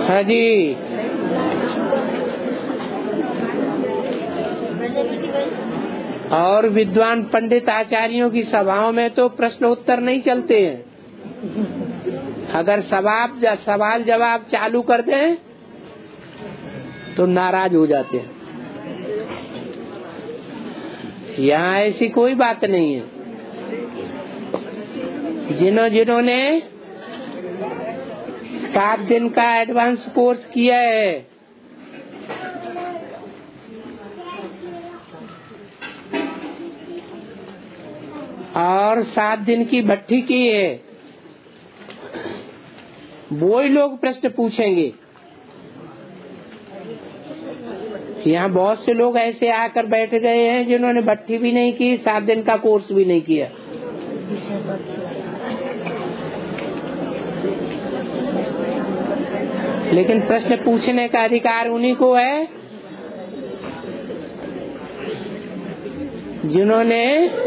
हाँ जी। और विद्वान पंडित आचार्यों की सभाओं में तो प्रश्न उत्तर नहीं चलते हैं। अगर सवाल जवाब चालू कर दें तो नाराज हो जाते हैं। यहाँ ऐसी कोई बात नहीं है। जिन्होंने 7 दिन का एडवांस कोर्स किया है, और 7 दिन की भट्ठी की है, वो ही लोग प्रश्न पूछेंगे। यहाँ बहुत से लोग ऐसे आकर बैठ गए हैं जिन्होंने भट्ठी भी नहीं की, 7 दिन का कोर्स भी नहीं किया। लेकिन प्रश्न पूछने का अधिकार उन्हीं को है जिन्होंने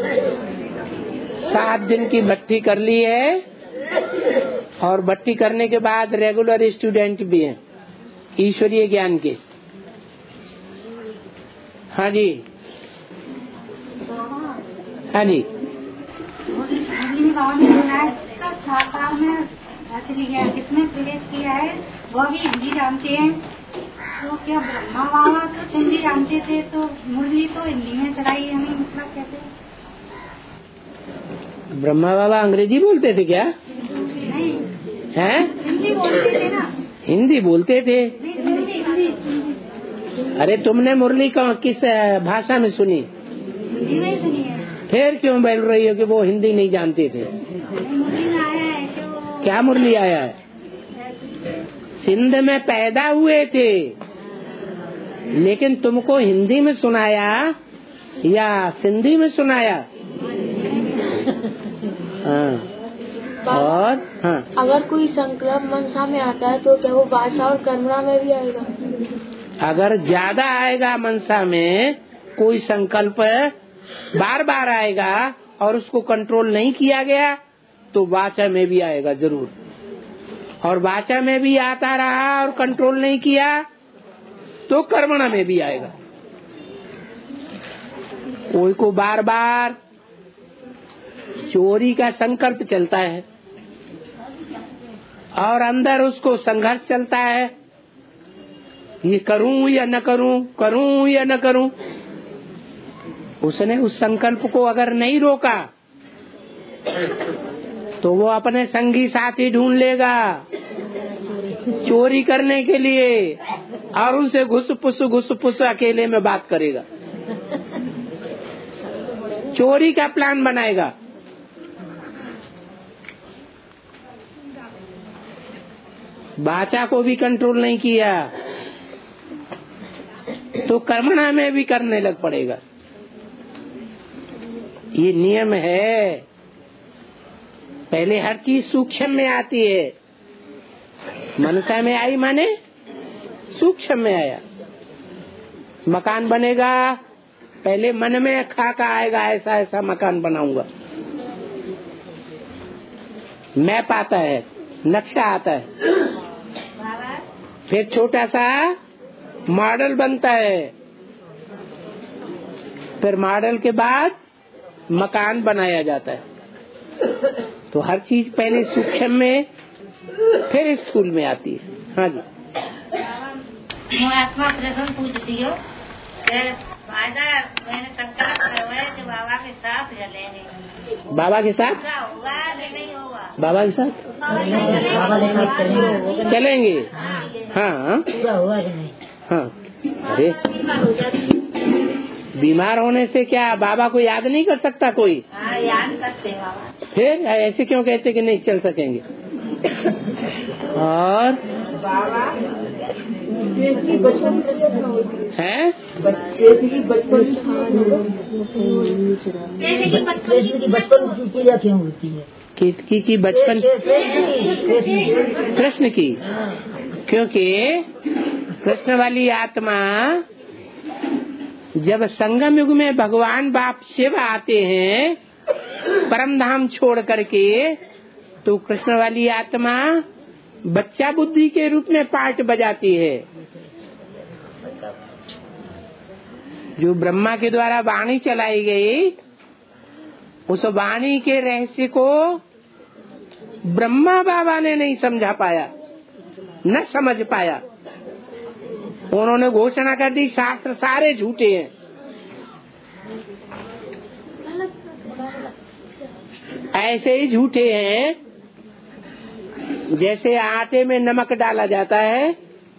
7 दिन की भट्ठी कर ली है, और भट्ठी करने के बाद रेगुलर स्टूडेंट भी हैं ईश्वरीय ज्ञान के। हाँ जी, हाँ जी। किसने प्रवेश किया है वो भी हिंदी जानते हैं, तो क्या ब्रह्मा बाबा तो हिंदी जानते थे, तो मुरली तो हिंदी में चलाई हमें, मतलब कैसे? ब्रह्मा बाबा अंग्रेजी बोलते थे क्या? नहीं, हैं? हिंदी बोलते थे ना। हिंदी बोलते थे? हिंदी। अरे तुमने मुरली किस भाषा में सुनी? हिंदी में सुनी है। फिर क्यों बोल रही हो कि वो हिंदी नहीं जानते थे? मुरली में आया है तो। क्या मुरली आया है? सिंध में पैदा हुए थे, लेकिन तुमको हिंदी में सुनाया या सिंधी में सुनाया? हाँ। और हाँ, अगर कोई संकल्प मनसा में आता है तो क्या वो वाचा और कर्मणा में भी आएगा? अगर ज्यादा आएगा मनसा में, कोई संकल्प बार बार आएगा और उसको कंट्रोल नहीं किया गया तो वाचा में भी आएगा जरूर। और वाचा में भी आता रहा और कंट्रोल नहीं किया तो कर्मणा में भी आएगा। कोई को बार बार चोरी का संकल्प चलता है और अंदर उसको संघर्ष चलता है, ये करूं या न करूं, करूं या न करूं। उसने उस संकल्प को अगर नहीं रोका तो वो अपने संगी साथी ढूंढ लेगा चोरी करने के लिए, और उनसे घुस पुस अकेले में बात करेगा, चोरी का प्लान बनाएगा। वाचा को भी कंट्रोल नहीं किया तो कर्मणा में भी करने लग पड़ेगा। ये नियम है। पहले हर चीज सूक्ष्म में आती है। मनसा में आई माने सूक्ष्म में आया। मकान बनेगा, पहले मन में खाका आएगा, ऐसा ऐसा मकान बनाऊंगा। मैप आता है, नक्शा आता है, फिर छोटा सा मॉडल बनता है, फिर मॉडल के बाद मकान बनाया जाता है। तो हर चीज पहले सूक्ष्म में फिर स्थूल में आती है। हाँ जी। आत्मा प्रथम पूछती हो फायदा मैंने संकल्प करवाया कि बाबा के साथ चलेंगे। बाबा के साथ होगा नहीं होगा? बाबा के साथ चलेंगे। हाँ हाँ। अरे बीमार होने से क्या बाबा को याद नहीं कर सकता कोई? याद करते बाबा। फिर ऐसे क्यों कहते कि नहीं चल सकेंगे? और बाबा है बचपन की पूजा क्यों होती है? की बचपन कृष्ण की, क्योंकि कृष्ण वाली आत्मा जब संगम युग में भगवान बाप शिव आते हैं परम धाम छोड़ करके, तो कृष्ण वाली आत्मा बच्चा बुद्धि के रूप में पार्ट बजाती है। जो ब्रह्मा के द्वारा वाणी चलाई गई, उस वाणी के रहस्य को ब्रह्मा बाबा ने नहीं समझा पाया, न समझ पाया। उन्होंने घोषणा कर दी शास्त्र सारे झूठे हैं। ऐसे ही झूठे हैं जैसे आटे में नमक डाला जाता है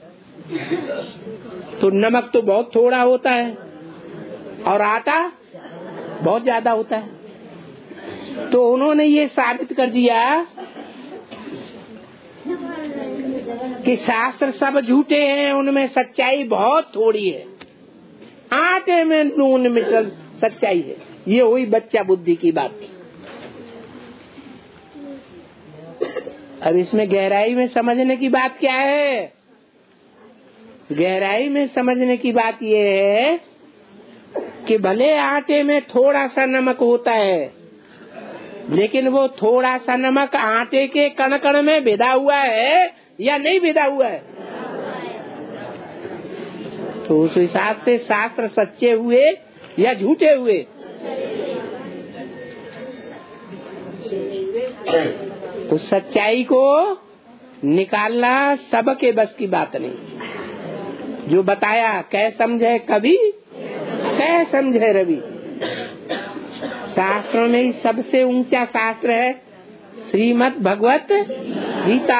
तो नमक तो बहुत थोड़ा होता है और आटा बहुत ज्यादा होता है। तो उन्होंने ये साबित कर दिया कि शास्त्र सब झूठे हैं, उनमें सच्चाई बहुत थोड़ी है। आटे में नून मिसल सच्चाई है। ये हुई बच्चा बुद्धि की बात। अब इसमें गहराई में समझने की बात क्या है? गहराई में समझने की बात ये है कि भले आटे में थोड़ा सा नमक होता है, लेकिन वो थोड़ा सा नमक आटे के कण कण में भिदा हुआ है या नहीं भिदा हुआ है? तो उस हिसाब से शास्त्र सच्चे हुए या झूठे हुए? उस सच्चाई को निकालना सबके बस की बात नहीं। जो बताया कै समझे कवि, कै समझे रवि। शास्त्रों में ही सबसे ऊंचा शास्त्र है श्रीमद् भगवत गीता।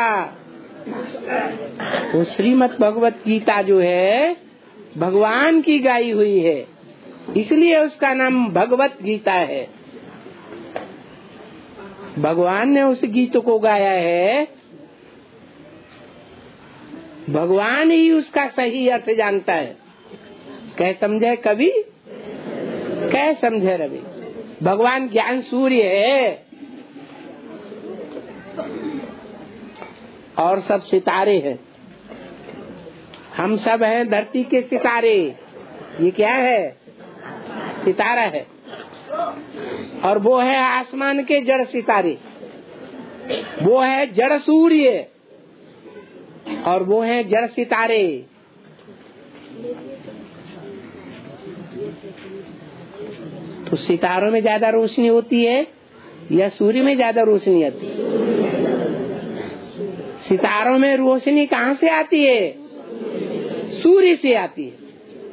वो श्रीमद् भगवत गीता जो है भगवान की गाई हुई है, इसलिए उसका नाम भगवत गीता है। भगवान ने उस गीत को गाया है, भगवान ही उसका सही अर्थ जानता है। कै समझे कवि, कै समझे रवि। भगवान ज्ञान सूर्य है और सब सितारे हैं। हम सब हैं धरती के सितारे। ये क्या है? सितारा है। और वो है आसमान के जड़ सितारे। वो है जड़ सूर्य और वो है जड़ सितारे। तो सितारों में ज्यादा रोशनी होती है या सूर्य में ज्यादा रोशनी आती है? सितारों में रोशनी कहाँ से आती है? सूर्य से आती है।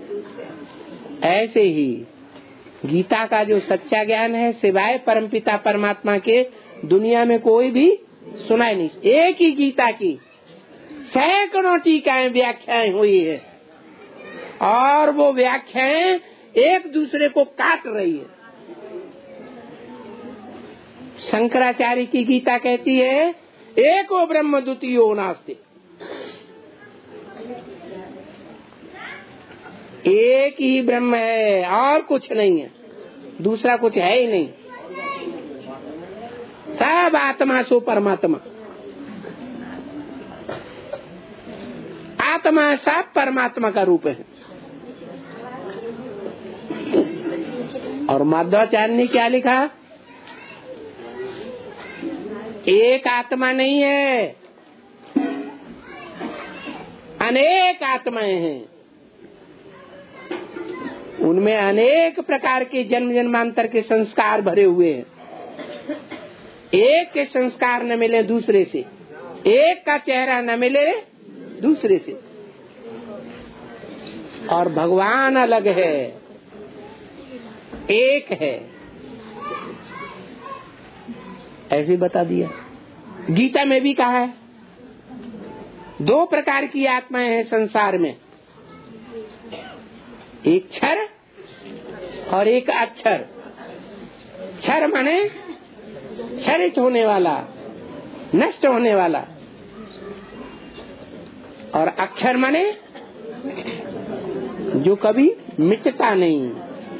ऐसे ही गीता का जो सच्चा ज्ञान है, सिवाय परमपिता परमात्मा के दुनिया में कोई भी सुनाई नहीं। एक ही गीता की सैकड़ों टीकाएं व्याख्याएं हुई है और वो व्याख्याएं एक दूसरे को काट रही है। शंकराचार्य की गीता कहती है एको ब्रह्म द्वितीयो नास्ति। एक ही ब्रह्म है और कुछ नहीं है, दूसरा कुछ है ही नहीं। सब आत्मा सो परमात्मा। आत्मा सब परमात्मा का रूप है। और माधवाचार्य ने क्या लिखा? एक आत्मा नहीं है, अनेक आत्माएं हैं। उनमें अनेक प्रकार के जन्म जन्मांतर के संस्कार भरे हुए हैं। एक के संस्कार न मिले दूसरे से, एक का चेहरा न मिले दूसरे से। और भगवान अलग है, एक है, ऐसे बता दिया। गीता में भी कहा है दो प्रकार की आत्माएं हैं संसार में, एक क्षर और एक अक्षर। क्षर माने क्षरित होने वाला, नष्ट होने वाला, और अक्षर माने जो कभी मिटता नहीं,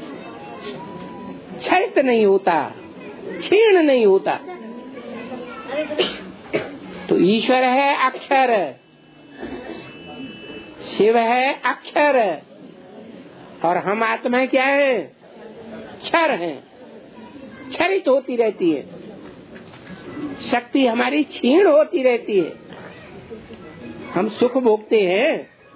क्षरित नहीं होता, क्षीण नहीं होता। तो ईश्वर है अक्षर, शिव है अक्षर, और हम आत्मा क्या है? क्षर है, क्षरित होती रहती है। शक्ति हमारी क्षीण होती रहती है। हम सुख भोगते हैं,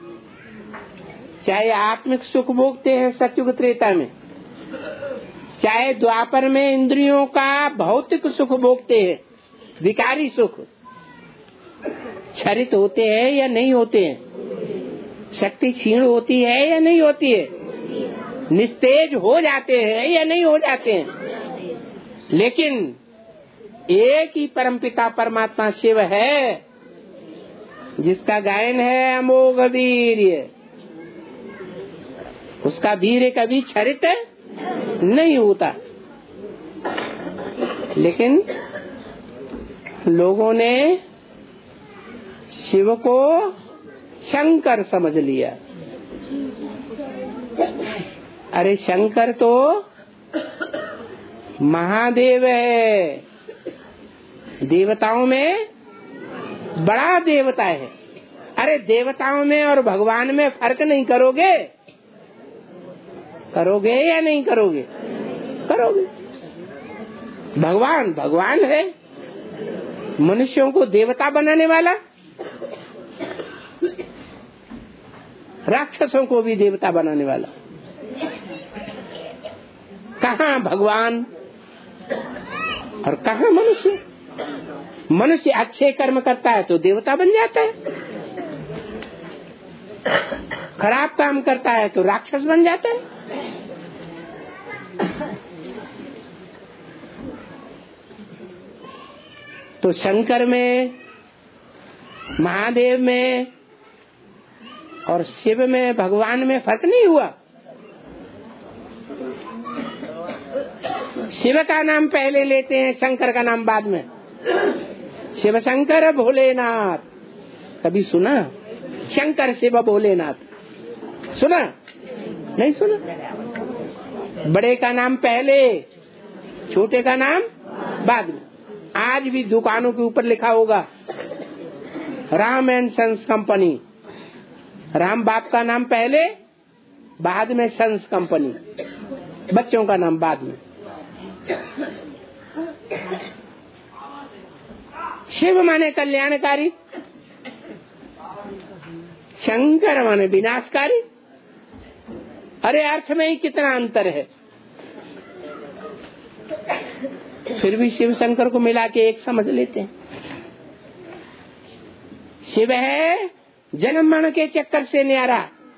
चाहे आत्मिक सुख भोगते हैं सतयुग त्रेता में, चाहे द्वापर में इंद्रियों का भौतिक सुख भोगते हैं, विकारी सुख। क्षरित होते हैं या नहीं होते हैं, शक्ति क्षीण होती है या नहीं होती है, निस्तेज हो जाते हैं या नहीं हो जाते हैं। लेकिन एक ही परमपिता परमात्मा शिव है, जिसका गायन है अमोघ वीर्य, उसका वीर्य कभी क्षरित नहीं होता। लेकिन लोगों ने शिव को शंकर समझ लिया। अरे शंकर तो महादेव है, देवताओं में बड़ा देवता है। अरे देवताओं में और भगवान में फर्क नहीं करोगे, करोगे या नहीं करोगे? करोगे। भगवान भगवान है, मनुष्यों को देवता बनाने वाला, राक्षसों को भी देवता बनाने वाला। कहाँ भगवान और कहाँ मनुष्य? मनुष्य अच्छे कर्म करता है तो देवता बन जाता है, खराब काम करता है तो राक्षस बन जाता है। तो शंकर में, महादेव में और शिव में, भगवान में फर्क नहीं हुआ। शिव का नाम पहले लेते हैं, शंकर का नाम बाद में। शिव शंकर भोलेनाथ, कभी सुना? शंकर शिव भोलेनाथ सुना? नहीं सुना। बड़े का नाम पहले, छोटे का नाम बाद में। आज भी दुकानों के ऊपर लिखा होगा Ram and sons company. Ram बाप का नाम पहले, बाद में सन्स कंपनी, बच्चों का नाम बाद में। शिव माने कल्याणकारी, शंकर माने विनाशकारी। अरे अर्थ में ही कितना अंतर है। फिर भी शिव शंकर को मिला के एक समझ लेते हैं। शिव है जन्म मरण के चक्कर से न्यारा,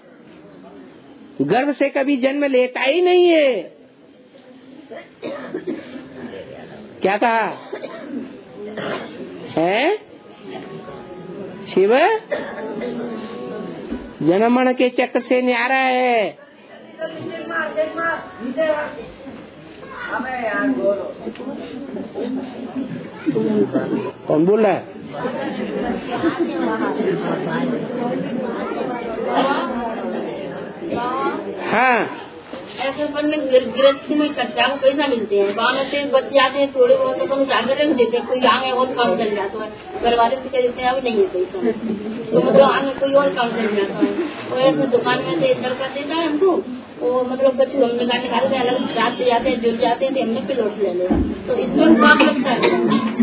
गर्भ से कभी जन्म लेता ही नहीं है। क्या कहा है? शिव जन्म मरण के चक्र से न्यारा है। कौन बोल रहा है? हाँ, ऐसे बनने गृहस्थी में खर्चा को पैसा मिलते हैं, वहाँ से बच जाते हैं थोड़े बहुत, अपन उठा कर रख देते हैं। कोई आगे और काम चल जाता है, घर वाले से कह देते हैं अब नहीं है पैसा, तो मतलब आगे कोई और काम चल जाता है। और ऐसे दुकान में से लड़का देता है हमको, वो मतलब बच्चों हम निकालने के अलग रात से जाते हैं, जुड़ जाते हैं, हमने पे लौट ले लेगा, तो इसमें काम लगता है।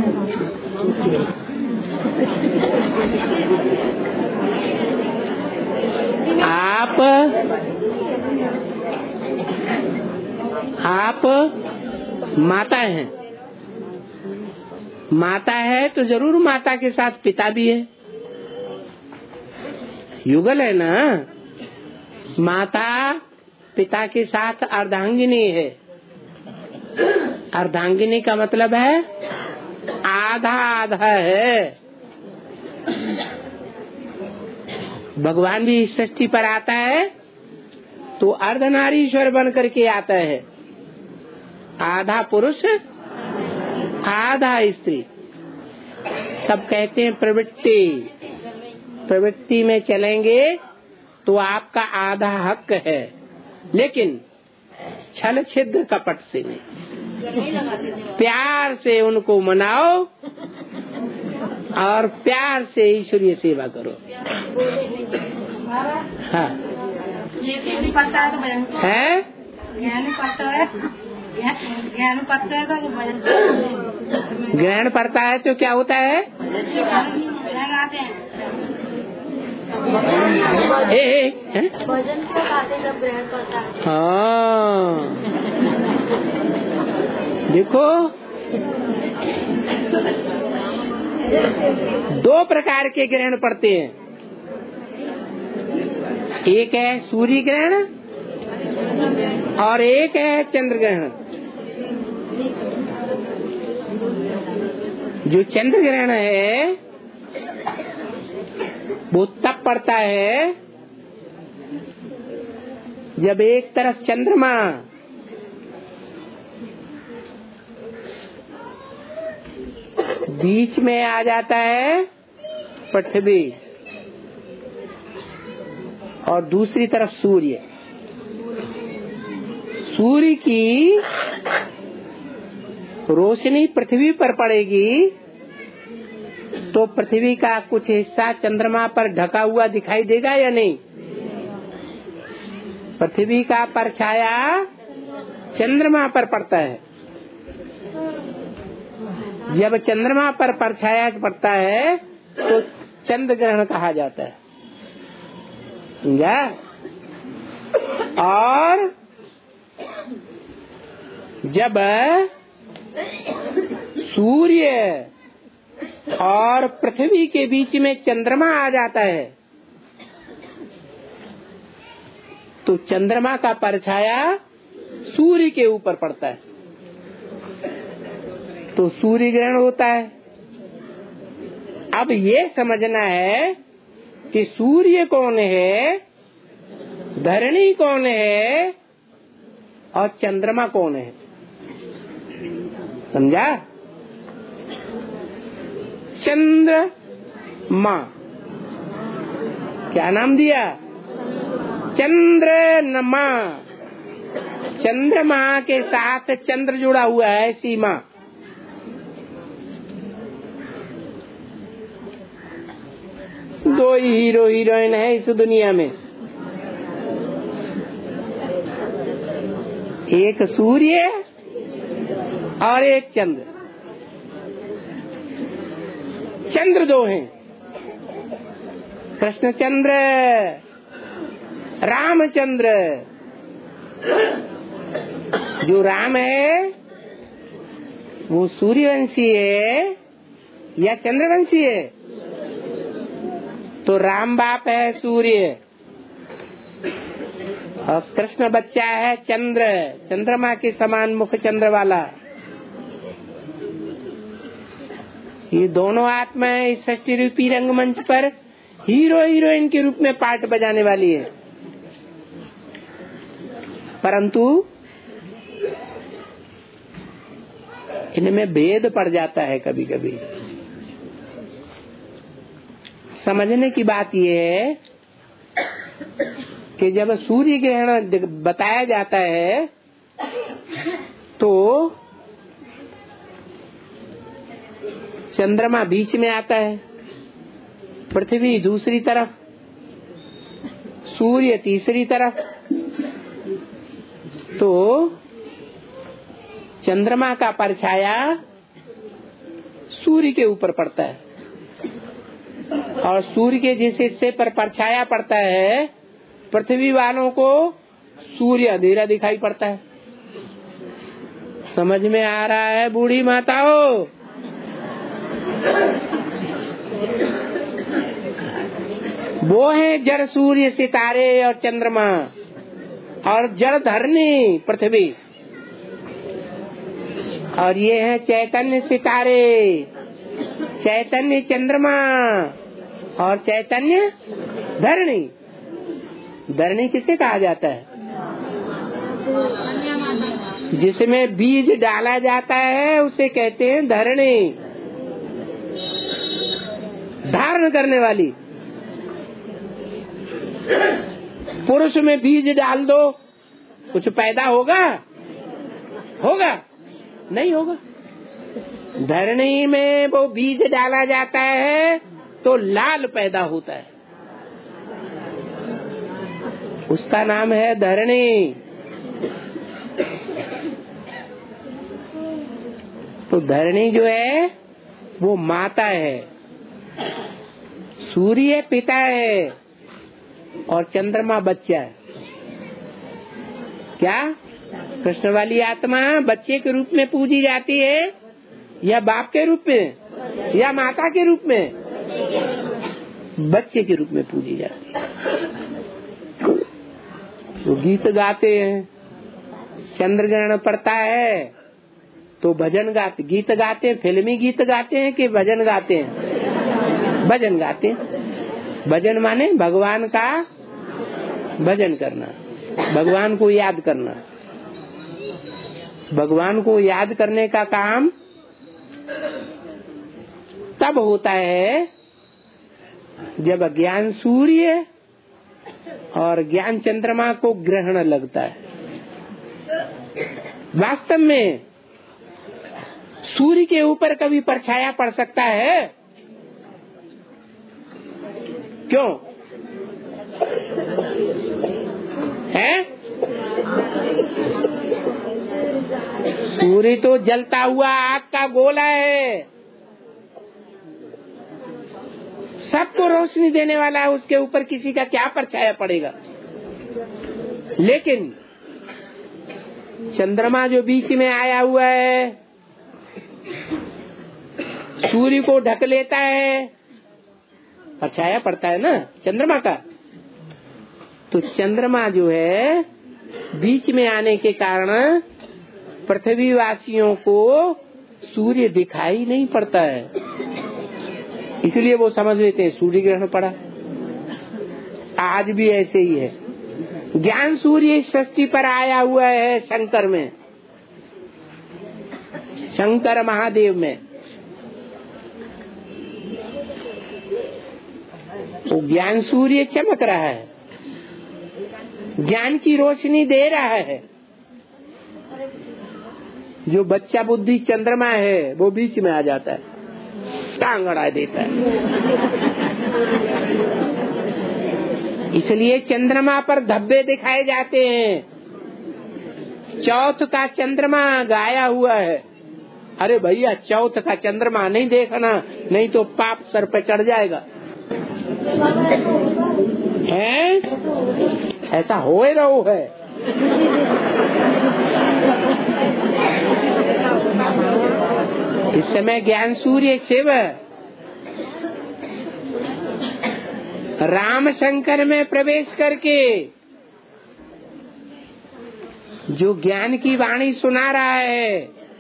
आप माता हैं, माता है तो जरूर माता के साथ पिता भी है, युगल है ना। माता पिता के साथ अर्धांगिनी है। अर्धांगिनी का मतलब है आधा आधा है। भगवान भी सृष्टि पर आता है तो अर्धनारीश्वर बन करके आता है, आधा पुरुष आधा स्त्री। सब कहते हैं प्रवृत्ति, प्रवृत्ति में चलेंगे तो आपका आधा हक है, लेकिन छल छिद्र कपट से नहीं। प्यार से उनको मनाओ और प्यार से ईश्वरीय सेवा करो। हाँ है, ग्रहण पड़ता है तो क्या होता है? भोजन क्यों खाते जब ग्रहण करता है? हाँ, देखो 2 प्रकार के ग्रहण पड़ते हैं। एक है सूर्य ग्रहण और एक है चंद्र ग्रहण। जो चंद्र ग्रहण है वो तब पड़ता है जब एक तरफ चंद्रमा बीच में आ जाता है पृथ्वी और दूसरी तरफ सूर्य। सूर्य की रोशनी पृथ्वी पर पड़ेगी तो पृथ्वी का कुछ हिस्सा चंद्रमा पर ढका हुआ दिखाई देगा या नहीं? पृथ्वी का परछाया चंद्रमा पर पड़ता है। जब चंद्रमा पर परछाया पड़ता है तो चंद्र ग्रहण कहा जाता है, समझा? और जब सूर्य और पृथ्वी के बीच में चंद्रमा आ जाता है तो चंद्रमा का परछाया सूर्य के ऊपर पड़ता है तो सूर्य ग्रहण होता है। अब ये समझना है कि सूर्य कौन है, धरणी कौन है और चंद्रमा कौन है, समझा? चंद्रमा क्या नाम दिया? चंद्रमा। चंद्रमा के साथ चंद्र जुड़ा हुआ है, सीमा। दो ही हीरो हीरोइन है इस दुनिया में, एक सूर्य और एक चंद्र। चंद्र 2 हैं, कृष्णचंद्र, रामचंद्र। जो राम है वो सूर्यवंशी है या चंद्रवंशी है? तो राम बाप है सूर्य और कृष्ण बच्चा है चंद्र, चंद्रमा के समान मुख चंद्र वाला। ये दोनों आत्माएं इस षष्ठी रूपी रंगमंच पर हीरो हीरोइन के रूप में पार्ट बजाने वाली है। परंतु इनमें भेद पड़ जाता है कभी कभी। समझने की बात यह है कि जब सूर्य ग्रहण बताया जाता है तो चंद्रमा बीच में आता है, पृथ्वी दूसरी तरफ, सूर्य तीसरी तरफ। तो चंद्रमा का परछाया सूर्य के ऊपर पड़ता है और सूर्य के जिस हिस्से पर परछाया पड़ता है पृथ्वी वालों को सूर्य अंधेरा दिखाई पड़ता है। समझ में आ रहा है बूढ़ी माताओं? वो है जड़ सूर्य, सितारे और चंद्रमा, और जड़ धरनी पृथ्वी, और ये है चैतन्य सितारे, चैतन्य चंद्रमा और चैतन्य धरणी। धरणी किसे कहा जाता है? जिसमें बीज डाला जाता है उसे कहते हैं धरणी, धारण करने वाली। पुरुष में बीज डाल दो, कुछ पैदा होगा? होगा? नहीं होगा। धरणी में वो बीज डाला जाता है तो लाल पैदा होता है, उसका नाम है धरणी। तो धरणी जो है वो माता है, सूर्य पिता है, और चंद्रमा बच्चा है। क्या कृष्ण वाली आत्मा बच्चे के रूप में पूजी जाती है या बाप के रूप में या माता के रूप में? बच्चे के रूप में पूजी जाती है। तो गीत गाते हैं, चंद्र ग्रहण पड़ता है तो भजन गाते, गीत गाते हैं। फिल्मी गीत गाते हैं कि भजन गाते हैं? भजन गाते हैं। भजन माने भगवान का भजन करना, भगवान को याद करना। भगवान को याद करने का काम तब होता है जब ज्ञान सूर्य और ज्ञान चंद्रमा को ग्रहण लगता है। वास्तव में सूर्य के ऊपर कभी परछाया पड़ सकता है? क्यों है? सूर्य तो जलता हुआ आग का गोला है, सबको रोशनी देने वाला है, उसके ऊपर किसी का क्या परछाया पड़ेगा। लेकिन चंद्रमा जो बीच में आया हुआ है, सूर्य को ढक लेता है, परछाया पड़ता है ना चंद्रमा का। तो चंद्रमा जो है बीच में आने के कारण पृथ्वी वासियों को सूर्य दिखाई नहीं पड़ता है, इसलिए वो समझ लेते हैं सूर्य ग्रहण पड़ा। आज भी ऐसे ही है। ज्ञान सूर्य षष्ठी पर आया हुआ है शंकर में, शंकर महादेव में। तो ज्ञान सूर्य चमक रहा है, ज्ञान की रोशनी दे रहा है। जो बच्चा बुद्धि चंद्रमा है वो बीच में आ जाता है, टांग अड़ा देता है। इसलिए चंद्रमा पर धब्बे दिखाए जाते हैं। चौथ का चंद्रमा गाया हुआ है। अरे भैया चौथ का चंद्रमा नहीं देखना, नहीं तो पाप सर पे चढ़ जाएगा। है ऐसा हो ही रहो है। इस समय ज्ञान सूर्य शिव राम शंकर में प्रवेश करके जो ज्ञान की वाणी सुना रहा है,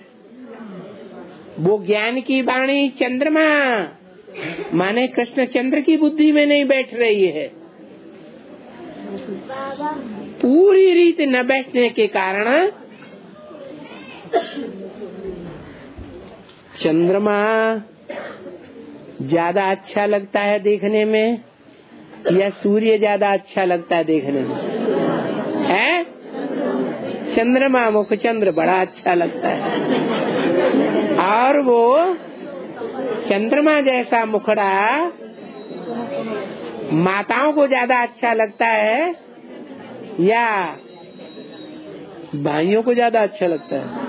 वो ज्ञान की वाणी चंद्रमा माने कृष्ण चंद्र की बुद्धि में नहीं बैठ रही है। पूरी रीत न बैठने के कारण चंद्रमा ज्यादा अच्छा लगता है देखने में या सूर्य ज्यादा अच्छा लगता है देखने में? है चंद्रमा, मुख चंद्र बड़ा अच्छा लगता है। और वो चंद्रमा जैसा मुखड़ा माताओं को ज्यादा अच्छा लगता है या भाइयों को ज्यादा अच्छा लगता है?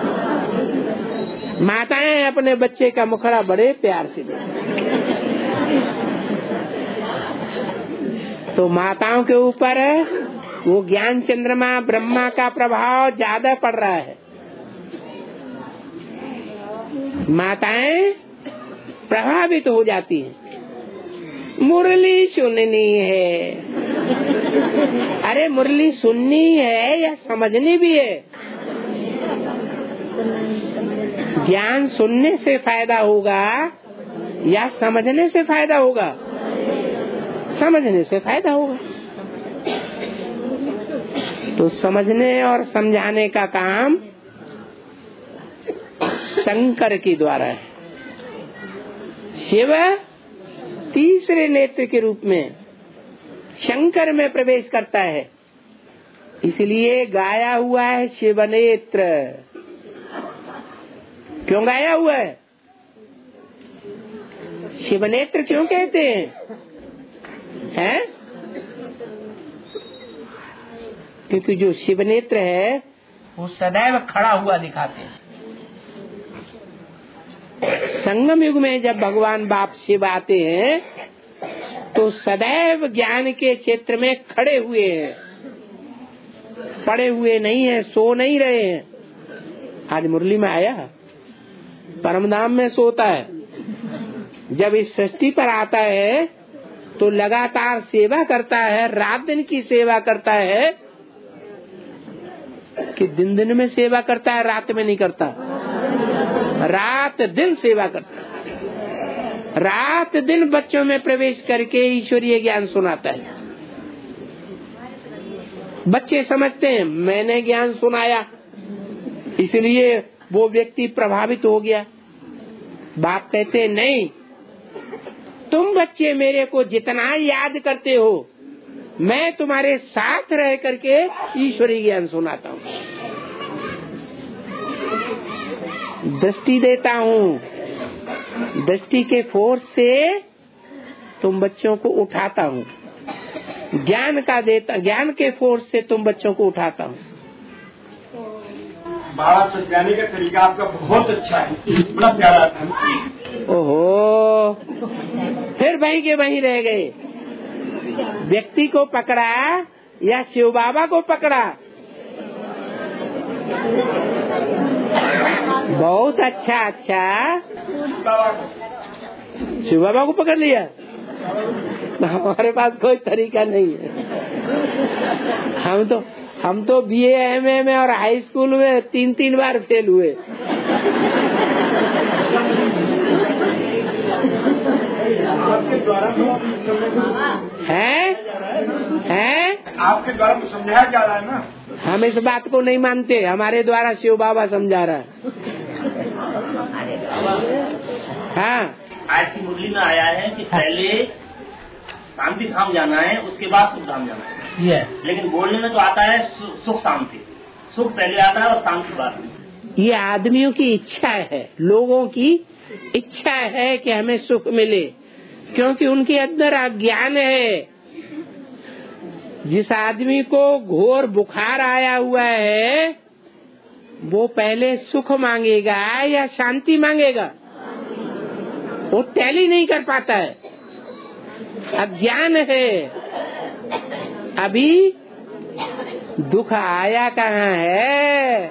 माताएं अपने बच्चे का मुखड़ा बड़े प्यार से देखती। तो माताओं के ऊपर वो ज्ञान चंद्रमा ब्रह्मा का प्रभाव ज्यादा पड़ रहा है। माताएं प्रभावित हो जाती हैं। मुरली सुननी है, अरे मुरली सुननी है या समझनी भी है? ज्ञान सुनने से फायदा होगा या समझने से फायदा होगा? समझने से फायदा होगा। तो समझने और समझाने का काम शंकर के द्वारा है। शिव तीसरे नेत्र के रूप में शंकर में प्रवेश करता है, इसलिए गाया हुआ है शिव नेत्र। क्यों गाया हुआ है? शिव नेत्र क्यों कहते हैं? क्योंकि जो शिव नेत्र है वो सदैव खड़ा हुआ दिखाते हैं। संगम युग में जब भगवान बाप शिव आते हैं तो सदैव ज्ञान के क्षेत्र में खड़े हुए हैं, पड़े हुए नहीं है, सो नहीं रहे हैं। आज मुरली में आया, परमधाम में सोता है। जब इस सृष्टि पर आता है तो लगातार सेवा करता है, रात दिन की सेवा करता है। कि दिन दिन में सेवा करता है, रात में नहीं करता, रात दिन सेवा करता है। रात दिन बच्चों में प्रवेश करके ईश्वरीय ज्ञान सुनाता है। बच्चे समझते हैं मैंने ज्ञान सुनाया इसलिए वो व्यक्ति प्रभावित हो गया। बाप कहते नहीं, तुम बच्चे मेरे को जितना याद करते हो, मैं तुम्हारे साथ रह करके ईश्वरीय ज्ञान सुनाता हूँ, दृष्टि देता हूँ। दृष्टि के फोर्स से तुम बच्चों को उठाता हूँ, ज्ञान के फोर्स से तुम बच्चों को उठाता हूँ। बाबा समझाने का तरीका आपका बहुत अच्छा है, बड़ा प्यारा था। ओहो, फिर वहीं के वहीं रह गए। व्यक्ति को पकड़ा या शिव बाबा को पकड़ा? बहुत अच्छा, शिव बाबा को पकड़ लिया। हमारे पास कोई तरीका नहीं है। हम तो BA MA में और हाई स्कूल में 3 बार फेल हुए। आपके द्वारा आपके द्वारा तो समझाया जा रहा है ना। हम इस बात को नहीं मानते, हमारे द्वारा शिव बाबा समझा रहा है। हाँ, आज की मुरली में आया है कि पहले शांति धाम जाना है, उसके बाद सुख धाम जाना है। लेकिन बोलने में तो आता है सुख शांति, सुख पहले आता है और शांति बाद में। ये आदमियों की इच्छा है, लोगों की इच्छा है कि हमें सुख मिले, क्योंकि उनके अंदर अज्ञान है। जिस आदमी को घोर बुखार आया हुआ है वो पहले सुख मांगेगा या शांति मांगेगा? वो टैली नहीं कर पाता है, अज्ञान है। अभी दुख आया कहाँ है?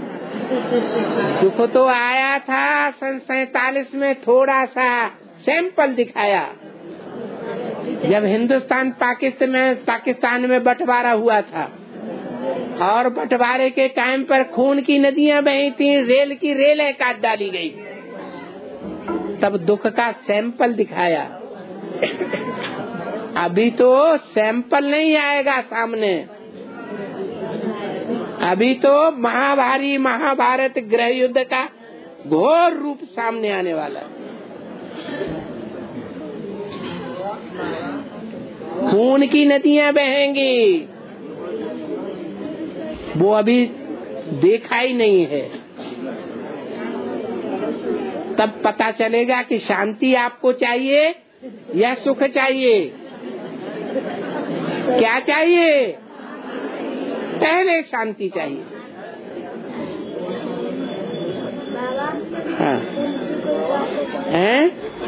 दुख तो आया था 47 में, थोड़ा सा सैंपल दिखाया जब हिंदुस्तान पाकिस्तान में बंटवारा हुआ था और बंटवारे के टाइम पर खून की नदियां बही थी, रेल की रेलें काट डाली गई, तब दुख का सैंपल दिखाया। अभी तो सैंपल नहीं आएगा सामने, अभी तो महाभारत गृह युद्ध का घोर रूप सामने आने वाला है। खून की नदियां बहेंगी, वो अभी देखा ही नहीं है। तब पता चलेगा कि शांति आपको चाहिए या सुख चाहिए। क्या चाहिए? पहले शांति चाहिए। हाँ, हैं?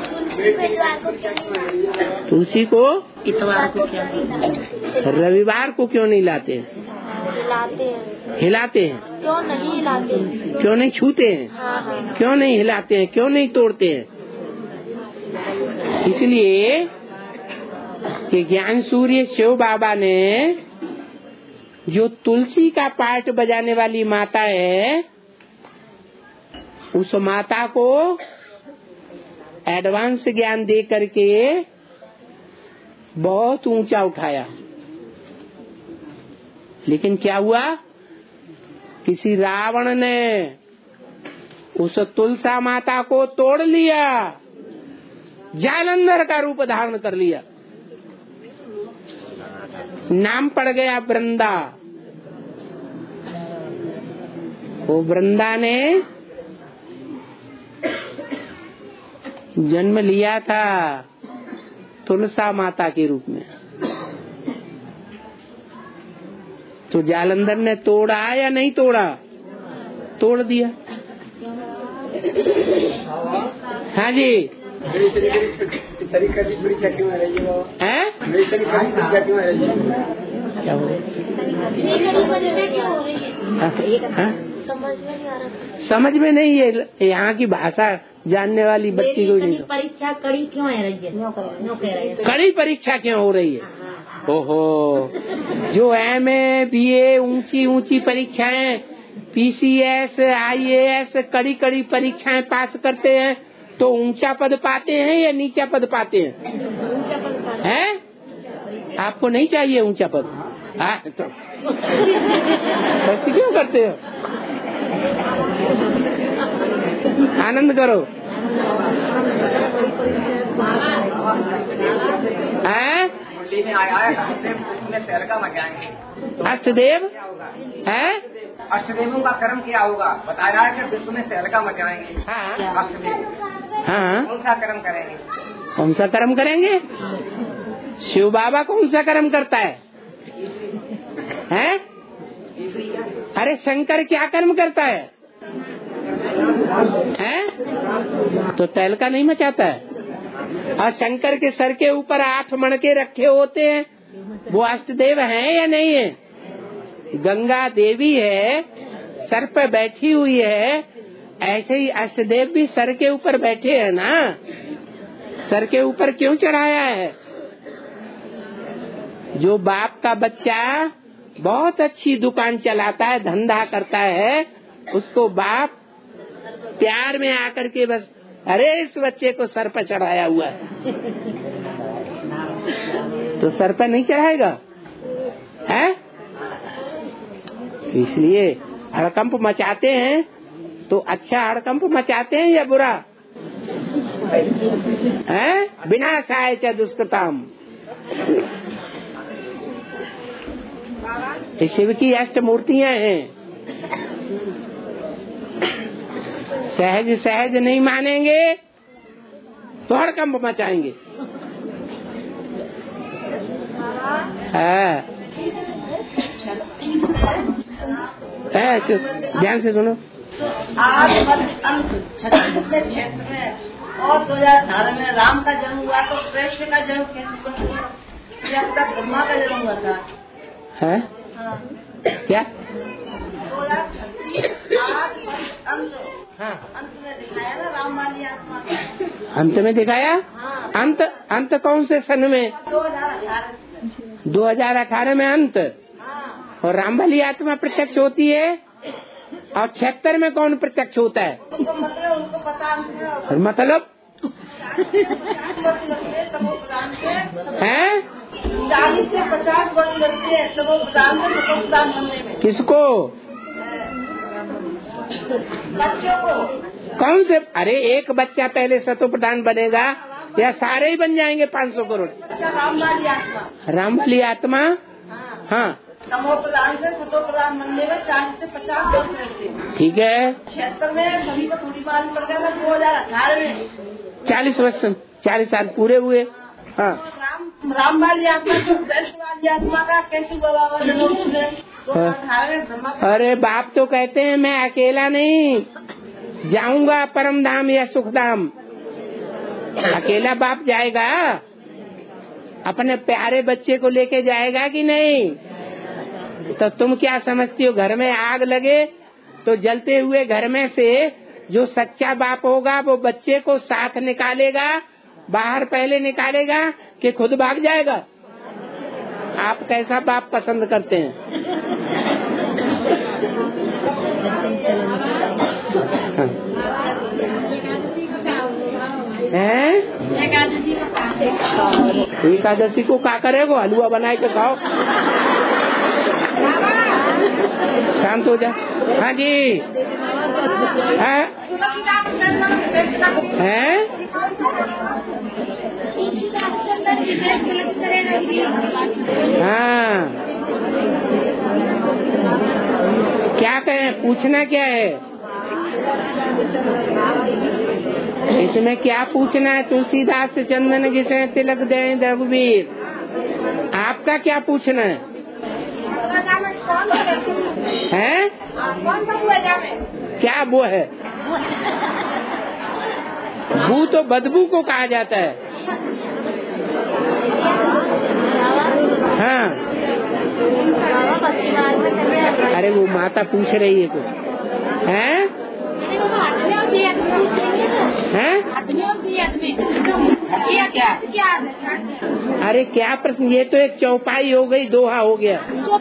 तुलसी को इतवार को क्या रविवार को क्यों नहीं लाते? हिलाते हैं। क्यों नहीं हिलाते? क्यों नहीं छूते हैं? हाँ। क्यों नहीं हिलाते हैं? क्यों नहीं तोड़ते हैं? इसलिए कि ज्ञान सूर्य शिव बाबा ने जो तुलसी का पार्ट बजाने वाली माता है, उस माता को एडवांस ज्ञान दे करके बहुत ऊंचा उठाया। लेकिन क्या हुआ? किसी रावण ने उस तुलसा माता को तोड़ लिया, जालंधर का रूप धारण कर लिया। नाम पड़ गया वृंदा। वो वृंदा ने जन्म लिया था तुलसा माता के रूप में। तो जालंधर ने तोड़ा या नहीं तोड़ा? तोड़ दिया। हाँ जी, तरीका की परीक्षा क्यों आ रही है? हैं? मेरी तरीका की परीक्षा क्यों आ रही है? क्या हो समझ में नहीं है यहाँ की भाषा जानने वाली बच्ची को नहीं। परीक्षा कड़ी क्यों है रही है? कड़ी परीक्षा क्यों हो रही है? ओहो, जो MA BA ऊंची ऊंची परीक्षाएं, PCS IAS कड़ी कड़ी परीक्षाएं पास करते हैं तो ऊंचा पद पाते हैं या नीचा पद पाते हैं? हैं? आपको नहीं चाहिए ऊंचा पद? तो क्यों करते हो? आनंद करो। में आया है उसमें का मचाएंगे। अष्टदेव है? अष्टदेवों का कर्म क्या होगा बताया है कि विश्व में शहर का मचाएंगे। हाँ। अष्टदेव हाँ, कौन सा कर्म करेंगे? कौन सा कर्म करेंगे? शिव बाबा कौन सा कर्म करता है? हैं? अरे शंकर क्या कर्म करता है? हैं? तो तहलका नहीं मचाता है। और शंकर के सर के ऊपर 8 मणके रखे होते हैं, वो अष्टदेव हैं या नहीं है? गंगा देवी है, सर पे बैठी हुई है, ऐसे ही अष्टदेव भी सर के ऊपर बैठे हैं ना। सर के ऊपर क्यों चढ़ाया है? जो बाप का बच्चा बहुत अच्छी दुकान चलाता है, धंधा करता है, उसको बाप प्यार में आकर के बस अरे इस बच्चे को सर पर चढ़ाया हुआ है, तो सर पर नहीं चढ़ाएगा है? इसलिए हड़कंप मचाते हैं तो अच्छा हड़कंप मचाते हैं या बुरा है? विनाशाय च दुष्कृताम। शिव की अष्ट मूर्तियां हैं, सहज सहज नहीं मानेंगे तो हड़कंप मचाएंगे। ध्यान से सुनो। आज छत्तीसगढ़ क्षेत्र में और 2018 में राम का जन्म हुआ तो कृष्ण का जन्म कैसे हुआ? अब तक ब्रह्मा का जन्म हुआ था। है? हाँ। क्या? 2018 अंत में दिखाया ना राम वाली आत्मा का। अंत में दिखाया? हाँ। अंत कौन से सन में? 2018 में अंत। हाँ। और राम वाली आत्मा प्रत्यक्ष होती है। और 76 में कौन प्रत्यक्ष होता है? उनको पता नहीं। मतलब है 40 से 50 वर्ष लगते हैं तो वो प्रधान बनने में। किसको? बच्चों को। कौन से? अरे एक बच्चा पहले सतो प्रधान बनेगा या सारे ही बन जाएंगे 500 करोड़? राम वाली आत्मा। राम वाली आत्मा। हाँ, तमो प्रधान से सतो प्रधान बनने में 40 से 50 वर्ष लगते हैं। ठीक है। 76 में सभी को थोड़ी बात पड़ गया था। 2018 में 40 वर्ष 40 साल पूरे हुए। हाँ। राम वाली आत्मा को कृष्ण वाली आत्मा का कैसे बाबा अरे बाप तो कहते हैं मैं अकेला नहीं जाऊंगा परम धाम या सुख धाम। अकेला बाप जाएगा? अपने प्यारे बच्चे को लेके जाएगा कि नहीं? तो तुम क्या समझती हो? घर में आग लगे तो जलते हुए घर में से जो सच्चा बाप होगा वो बच्चे को साथ निकालेगा, बाहर पहले निकालेगा कि खुद भाग जाएगा? आप कैसा बाप पसंद करते हैं? एकादशी को क्या करेगो? हलवा बनाए के खाओ, शांत हो जा। हाँ जी। है? हाँ, क्या कहें? पूछना क्या है इसमें? क्या पूछना है? तुलसीदास चंदन घिसे तिलक दे रघुवीर, आपका क्या पूछना है? हैं? क्या वो है? बू तो बदबू को कहा जाता है। हाँ, अरे वो माता पूछ रही है कुछ, हैं? हैं? अरे क्या प्रश्न, ये तो एक चौपाई हो गई, दोहा हो गया।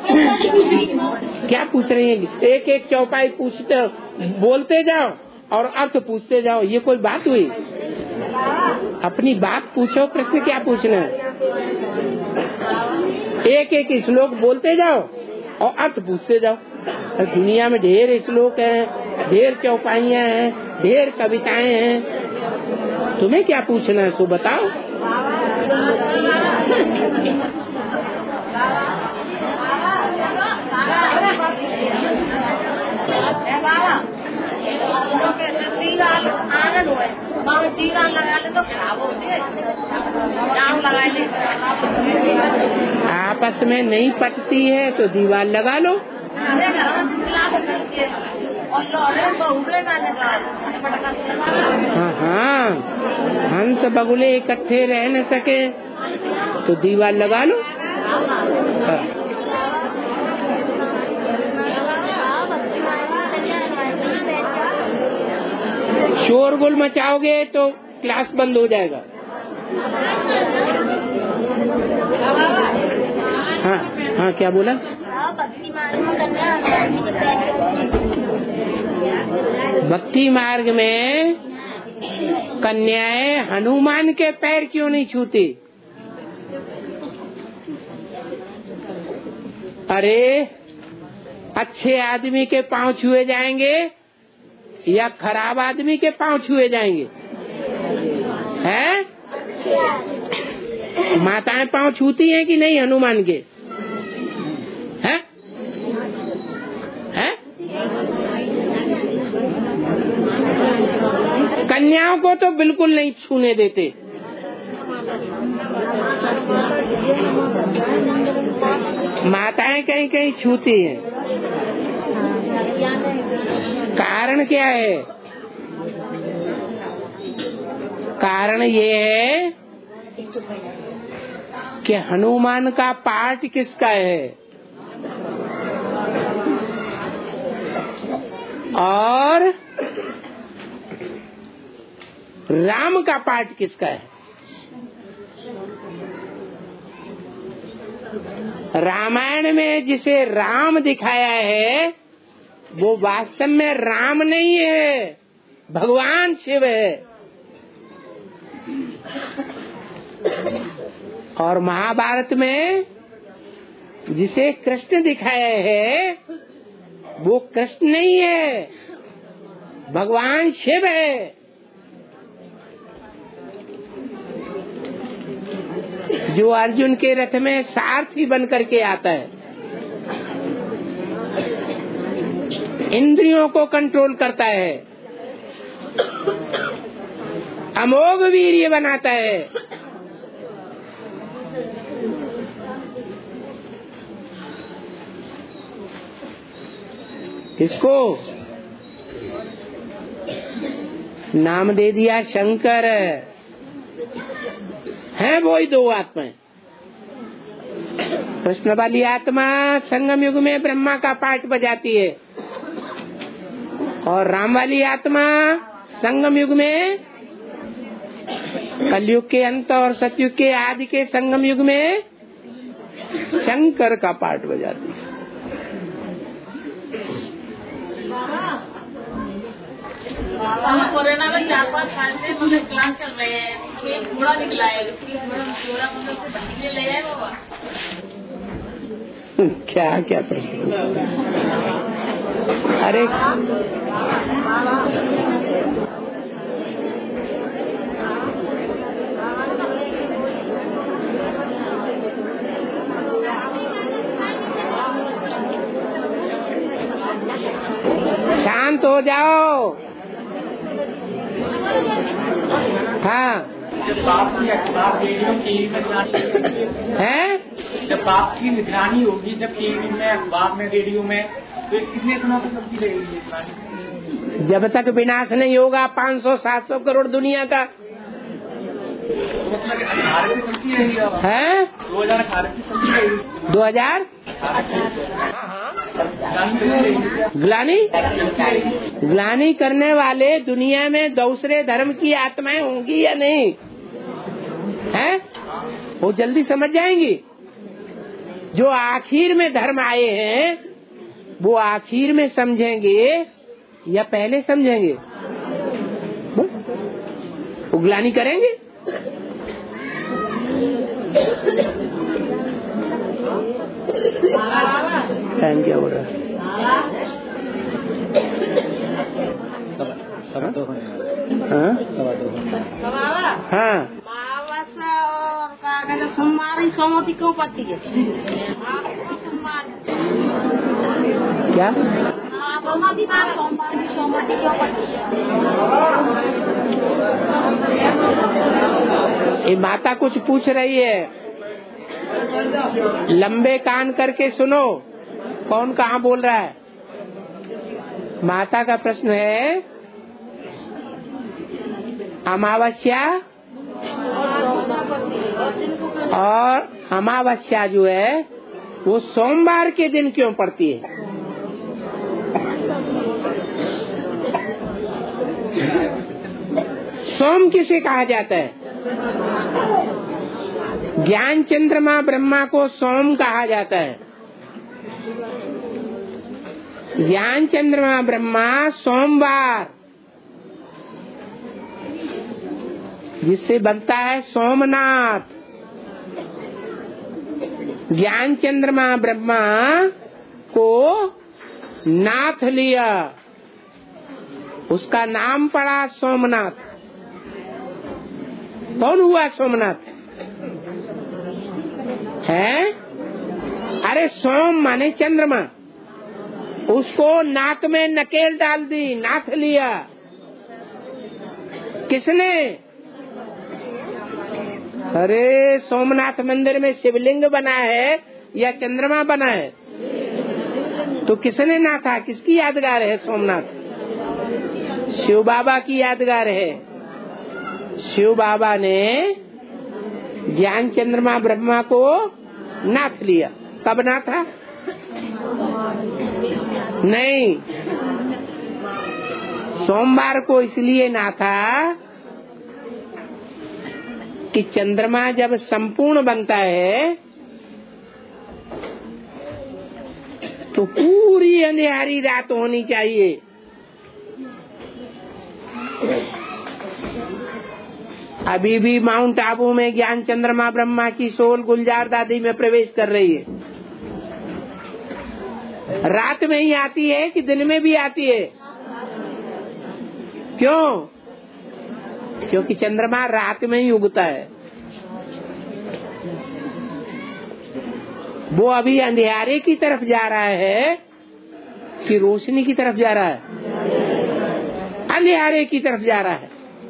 क्या पूछ रही है? एक एक चौपाई पूछते बोलते जाओ और अर्थ पूछते जाओ, ये कोई बात हुई? अपनी बात पूछो, प्रश्न क्या पूछना है? एक एक श्लोक बोलते जाओ और अर्थ पूछते जाओ। दुनिया में ढेर श्लोक हैं, ढेर चौपाइयाँ हैं, ढेर कविताएं हैं, तुम्हें क्या पूछना है सो बताओ। आपस में नहीं पटती है तो दीवार लगा लो। हाँ हाँ, हंस बगुले इकट्ठे रह न सके तो दीवार लगा लो। हाँ। शोरगुल मचाओगे तो क्लास बंद हो जाएगा। हाँ हाँ, क्या बोला? भक्ति मार्ग में कन्याएं हनुमान के पैर क्यों नहीं छूती? अरे अच्छे आदमी के पांव छुए जाएंगे या खराब आदमी के पांव छुए जाएंगे? हैं? माताएं पांव छूती हैं कि नहीं हनुमान के? हैं? हैं? कन्याओं को तो बिल्कुल नहीं छूने देते। माताएं कहीं कहीं छूती हैं। कारण क्या है? कारण ये है कि हनुमान का पाठ किसका है और राम का पाठ किसका है। रामायण में जिसे राम दिखाया है वो वास्तव में राम नहीं है, भगवान शिव है। और महाभारत में जिसे कृष्ण दिखाया है वो कृष्ण नहीं है, भगवान शिव है। जो अर्जुन के रथ में सारथी बन करके आता है, इंद्रियों को कंट्रोल करता है, अमोघ वीर्य बनाता है। किसको नाम दे दिया? शंकर है। वो ही दो आत्माएं। कृष्ण वाली आत्मा संगम युग में ब्रह्मा का पाठ बजाती है और राम वाली आत्मा संगम युग में, कलयुग के अंत और सतयुग के आदि के संगम युग में शंकर का पाठ बजाती है। कोरोना में 4-5 साल से मतलब क्लास चल रहे हैं, एक घोड़ा निकला है, घोड़ा मतलब से ले आए बाबा। क्या क्या प्रश्न? अरे शांत हो जाओ। हाँ जब बाप की अखबार रेडियो टीवी में है, जब बाप की निगरानी होगी, जब टीवी में अखबार में रेडियो में, तो कितने समय तक सबकी लगेगी? जब तक विनाश नहीं होगा 500-700 करोड़ दुनिया का है 2000 ग्लानी करने वाले दुनिया में दूसरे धर्म की आत्माएं होंगी या नहीं है? वो जल्दी समझ जाएंगी। जो आखिर में धर्म आए हैं वो आखिर में समझेंगे या पहले समझेंगे? बस वो ग्लानी करेंगे। टाइम क्या हो रहा है? हाँ सोमवारी सोमवती क्यों पड़ती है? क्या सोमवती क्यों पड़ती है? ये माता कुछ पूछ रही है, लंबे कान करके सुनो। कौन कहाँ बोल रहा है? माता का प्रश्न है, अमावस्या और अमावस्या जो है वो सोमवार के दिन क्यों पड़ती है? सोम किसे कहा जाता है? ज्ञान चंद्रमा ब्रह्मा को सोम कहा जाता है। ज्ञान चंद्रमा ब्रह्मा सोमवार, जिससे बनता है सोमनाथ। ज्ञान चंद्रमा ब्रह्मा को नाथ लिया, उसका नाम पड़ा सोमनाथ। कौन हुआ सोमनाथ? है? अरे सोम माने चंद्रमा, उसको नाक में नकेल डाल दी, नाथ लिया। किसने? अरे सोमनाथ मंदिर में शिवलिंग बना है या चंद्रमा बना है? तो किसने नाथा? किसकी यादगार है सोमनाथ? शिव बाबा की यादगार है। शिव बाबा ने ज्ञान चंद्रमा ब्रह्मा को नाथ लिया। कब नाथा? नहीं, सोमवार को इसलिए नाथा कि चंद्रमा जब संपूर्ण बनता है तो पूरी अंधेरी रात होनी चाहिए। अभी भी माउंट आबू में ज्ञान चंद्रमा ब्रह्मा की सोल गुलजार दादी में प्रवेश कर रही है। रात में ही आती है कि दिन में भी आती है? क्यों? क्योंकि चंद्रमा रात में ही उगता है। वो अभी अंधेरे की तरफ जा रहा है कि रोशनी की तरफ जा रहा है? अंधेरे की तरफ जा रहा है।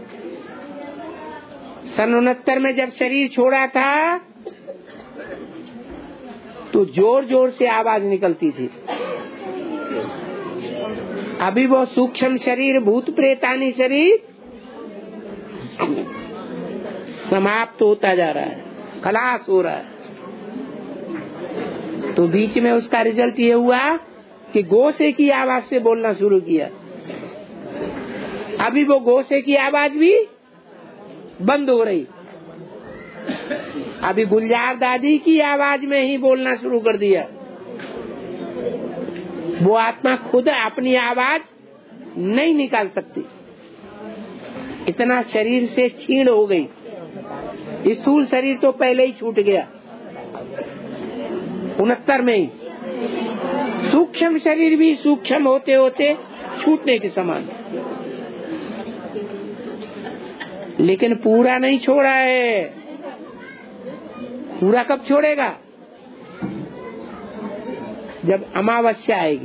सन 69 में जब शरीर छोड़ा था तो जोर जोर से आवाज निकलती थी। अभी वो सूक्ष्म शरीर, भूत प्रेतानी शरीर समाप्त होता जा रहा है, खलास हो रहा है। तो बीच में उसका रिजल्ट ये हुआ कि गोसे की आवाज से बोलना शुरू किया। अभी वो गोसे की आवाज भी बंद हो रही। अभी गुलजार दादी की आवाज में ही बोलना शुरू कर दिया। वो आत्मा खुद अपनी आवाज नहीं निकाल सकती, इतना शरीर से क्षीण हो गई। स्थूल शरीर तो पहले ही छूट गया 69 में ही। सूक्ष्म शरीर भी सूक्ष्म होते होते छूटने के समान, लेकिन पूरा नहीं छोड़ा है। पूरा कब छोड़ेगा? जब अमावस्या आएगी,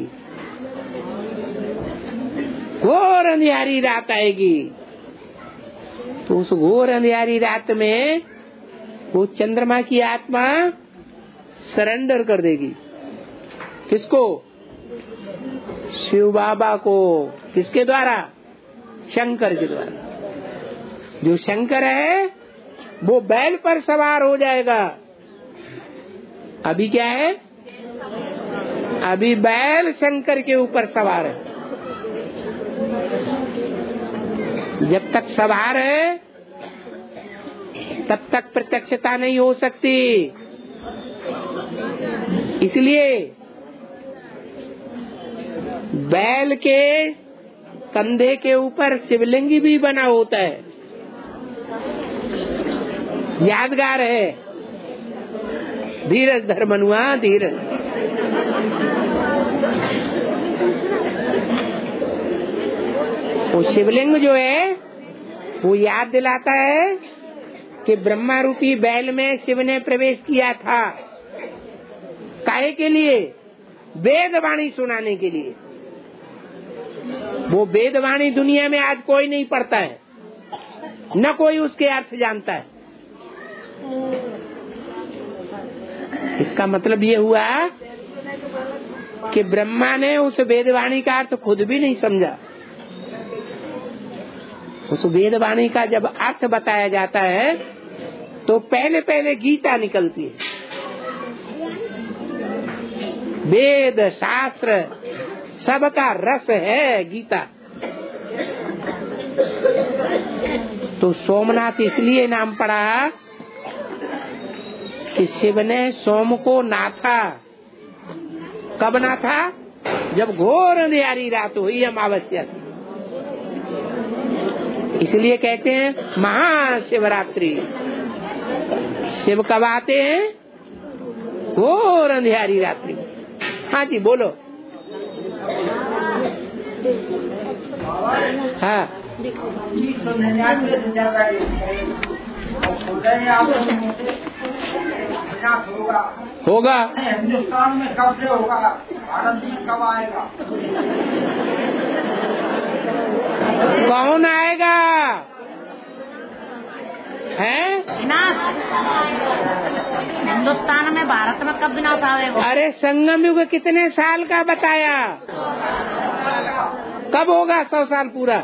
घोर अंधियारी रात आएगी। तो उस घोर अंधियारी रात में वो चंद्रमा की आत्मा सरेंडर कर देगी। किसको? शिव बाबा को। किसके द्वारा? शंकर के द्वारा। जो शंकर है वो बैल पर सवार हो जाएगा। अभी क्या है? अभी बैल शंकर के ऊपर सवार है। जब तक सवार है तब तक प्रत्यक्षता नहीं हो सकती। इसलिए बैल के कंधे के ऊपर शिवलिंग भी बना होता है। यादगार है। धीरज धर मनुआ, धीरज। वो शिवलिंग जो है वो याद दिलाता है कि ब्रह्मा रूपी बैल में शिव ने प्रवेश किया था। काहे के लिए? वेदवाणी सुनाने के लिए। वो वेदवाणी दुनिया में आज कोई नहीं पढ़ता है, न कोई उसके अर्थ जानता है। इसका मतलब ये हुआ कि ब्रह्मा ने उस वेदवाणी का अर्थ खुद भी नहीं समझा। उस वेदवाणी का जब अर्थ बताया जाता है तो पहले पहले गीता निकलती है। वेद शास्त्र सबका रस है गीता। तो सोमनाथ इसलिए नाम पड़ा कि शिव ने सोम को नाथा। कब नाथा? जब घोर अंधियारी रात हुई, अमावस्या थी। इसलिए कहते हैं महाशिवरात्रि। शिव कब आते हैं? घोर अंधियारी रात्रि। हाँ जी बोलो। हाँ होगा। हिंदुस्तान में कब से होगा? भारत में कब आएगा? कौन आएगा? है हिंदुस्तान में, भारत में कब विनाश आएगा? अरे संगम युग कितने साल का बताया? कब होगा 100 साल पूरा?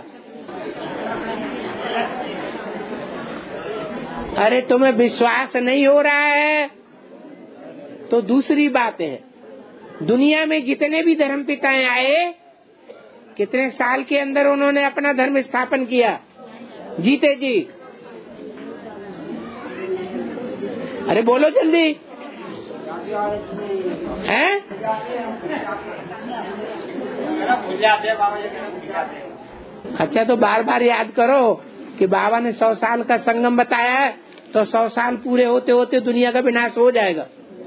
अरे तुम्हें विश्वास नहीं हो रहा है तो दूसरी बात है। दुनिया में जितने भी धर्म पिताएं आए, कितने साल के अंदर उन्होंने अपना धर्म स्थापन किया? जीते जी। अरे बोलो जल्दी। हैं? अच्छा तो बार बार याद करो कि बाबा ने 100 साल का संगम बताया है, तो 100 साल पूरे होते होते दुनिया का विनाश हो जाएगा।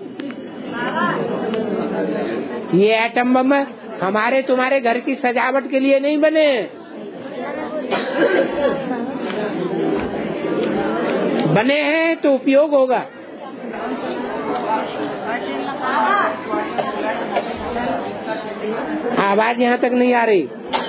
ये एटम बम हमारे तुम्हारे घर की सजावट के लिए नहीं बने। बने हैं तो उपयोग होगा। आवाज यहाँ तक नहीं आ रही।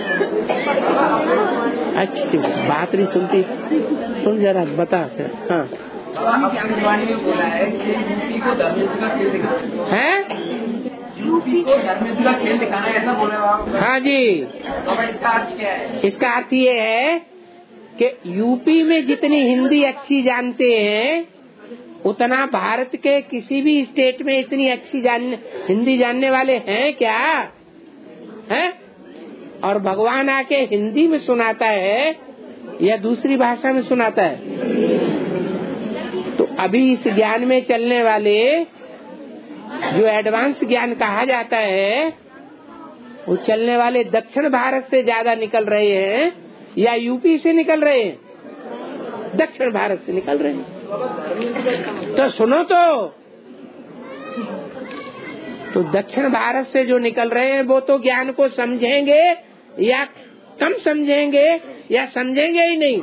अच्छी बात नहीं सुनती। सुन जरा बता। हाँ बोला है कि यूपी को धर्मेंद्र का खेल दिखाना है। यूपी को धर्मेंद्र का खेल दिखाना है, ऐसा बोल रहे हो आप? हाँ जी। इसका अर्थ क्या है? इसका अर्थ ये है कि यूपी में जितनी हिंदी अच्छी जानते हैं उतना भारत के किसी भी स्टेट में इतनी अच्छी हिंदी जानने वाले हैं क्या? हैं? और भगवान आके हिंदी में सुनाता है या दूसरी भाषा में सुनाता है? तो अभी इस ज्ञान में चलने वाले जो एडवांस ज्ञान कहा जाता है वो चलने वाले दक्षिण भारत से ज्यादा निकल रहे हैं या यूपी से निकल रहे हैं? दक्षिण भारत से निकल रहे हैं। तो सुनो तो दक्षिण भारत से जो निकल रहे हैं वो तो ज्ञान को समझेंगे या कम समझेंगे या समझेंगे ही नहीं।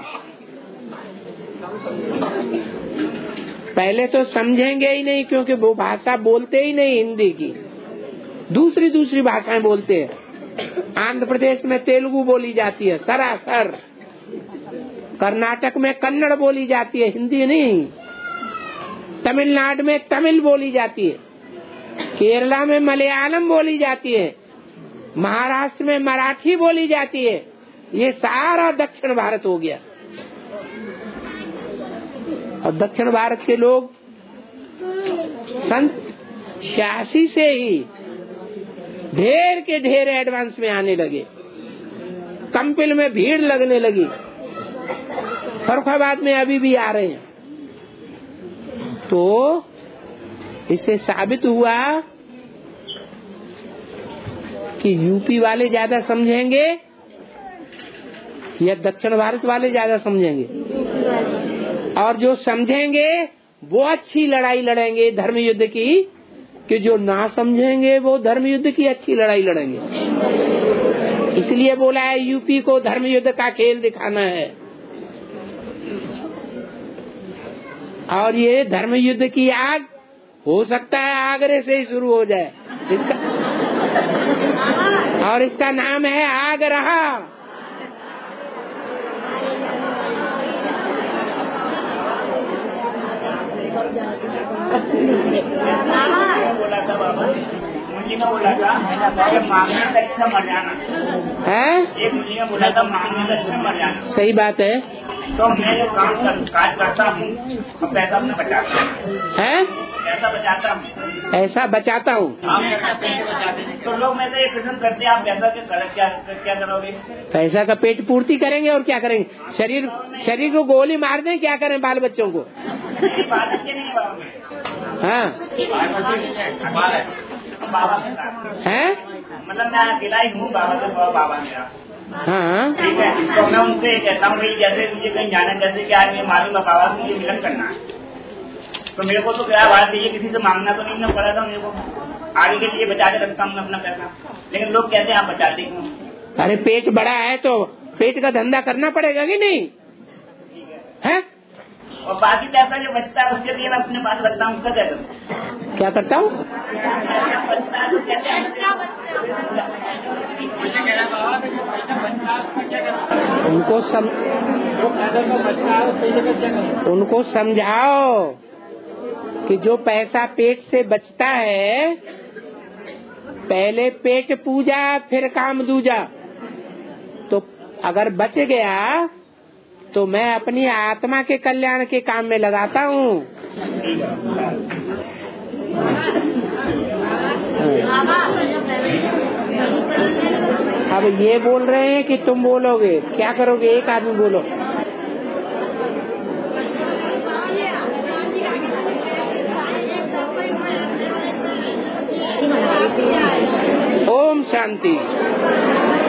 पहले तो समझेंगे ही नहीं क्योंकि वो भाषा बोलते ही नहीं हिंदी की, दूसरी भाषाएं बोलते हैं। आंध्र प्रदेश में तेलुगु बोली जाती है सरासर, कर्नाटक में कन्नड़ बोली जाती है, हिंदी नहीं। तमिलनाडु में तमिल बोली जाती है, केरला में मलयालम बोली जाती है, महाराष्ट्र में मराठी बोली जाती है, ये सारा दक्षिण भारत हो गया। और दक्षिण भारत के लोग सन 86 से ही ढेर के ढेर एडवांस में आने लगे, कंपिल में भीड़ लगने लगी, फरुखाबाद में अभी भी आ रहे हैं। तो इससे साबित हुआ कि यूपी वाले ज्यादा समझेंगे या दक्षिण भारत वाले ज्यादा समझेंगे, और जो समझेंगे वो अच्छी लड़ाई लड़ेंगे धर्म युद्ध की, कि जो ना समझेंगे वो धर्म युद्ध की अच्छी लड़ाई लड़ेंगे। इसलिए बोला है यूपी को धर्म युद्ध का खेल दिखाना है। और ये धर्म युद्ध की आग हो सकता है आगरे से ही शुरू हो जाए, और इसका नाम है आगरा। बोला था बाबा, मुझे ने बोला था मांगने का अच्छा मर जाना है। एक मुझे ने बोला था मांगने का अच्छा मर जाना। सही बात है। तो मैं जो काज करता हूँ और पैसा अपने बचाता हूँ, ऐसा बचाता हूँ। तो लोग मैं ये प्रश्न करते हैं, आप पैसा क्या करोगे? पैसा का पेट पूर्ति करेंगे और क्या करेंगे? शरीर को गोली मार दें, क्या करें बाल बच्चों को? हाँ है, मतलब मैं अकेला ही हूँ, बाबा से बाबा मेरा। हाँ ठीक है, तो मैं उनसे कहता हूँ भाई जैसे मुझे कहीं जाना, जैसे कि आज मैं मालूम है बाबा से मुझे मिलन करना है, तो मेरे को तो क्या बात है, किसी से मांगना तो नहीं पड़ा था मेरे को, आगे के लिए बचा के रखता हूँ अपना पैसा। लेकिन लोग कहते हैं आप बचाते क्यों? अरे पेट बड़ा है तो पेट का धंधा करना पड़ेगा कि नहीं है? और बाकी पैसा जो बचता है उसके लिए मैं अपने पास रखता हूँ। उसका क्या करता हूँ? उनको समझाओ कि जो पैसा पेट से बचता है, पहले पेट पूजा फिर काम दूजा। तो अगर बच गया तो मैं अपनी आत्मा के कल्याण के काम में लगाता हूँ। अब ये बोल रहे हैं कि तुम बोलोगे, क्या करोगे? एक आदमी बोलो। ओम शांति।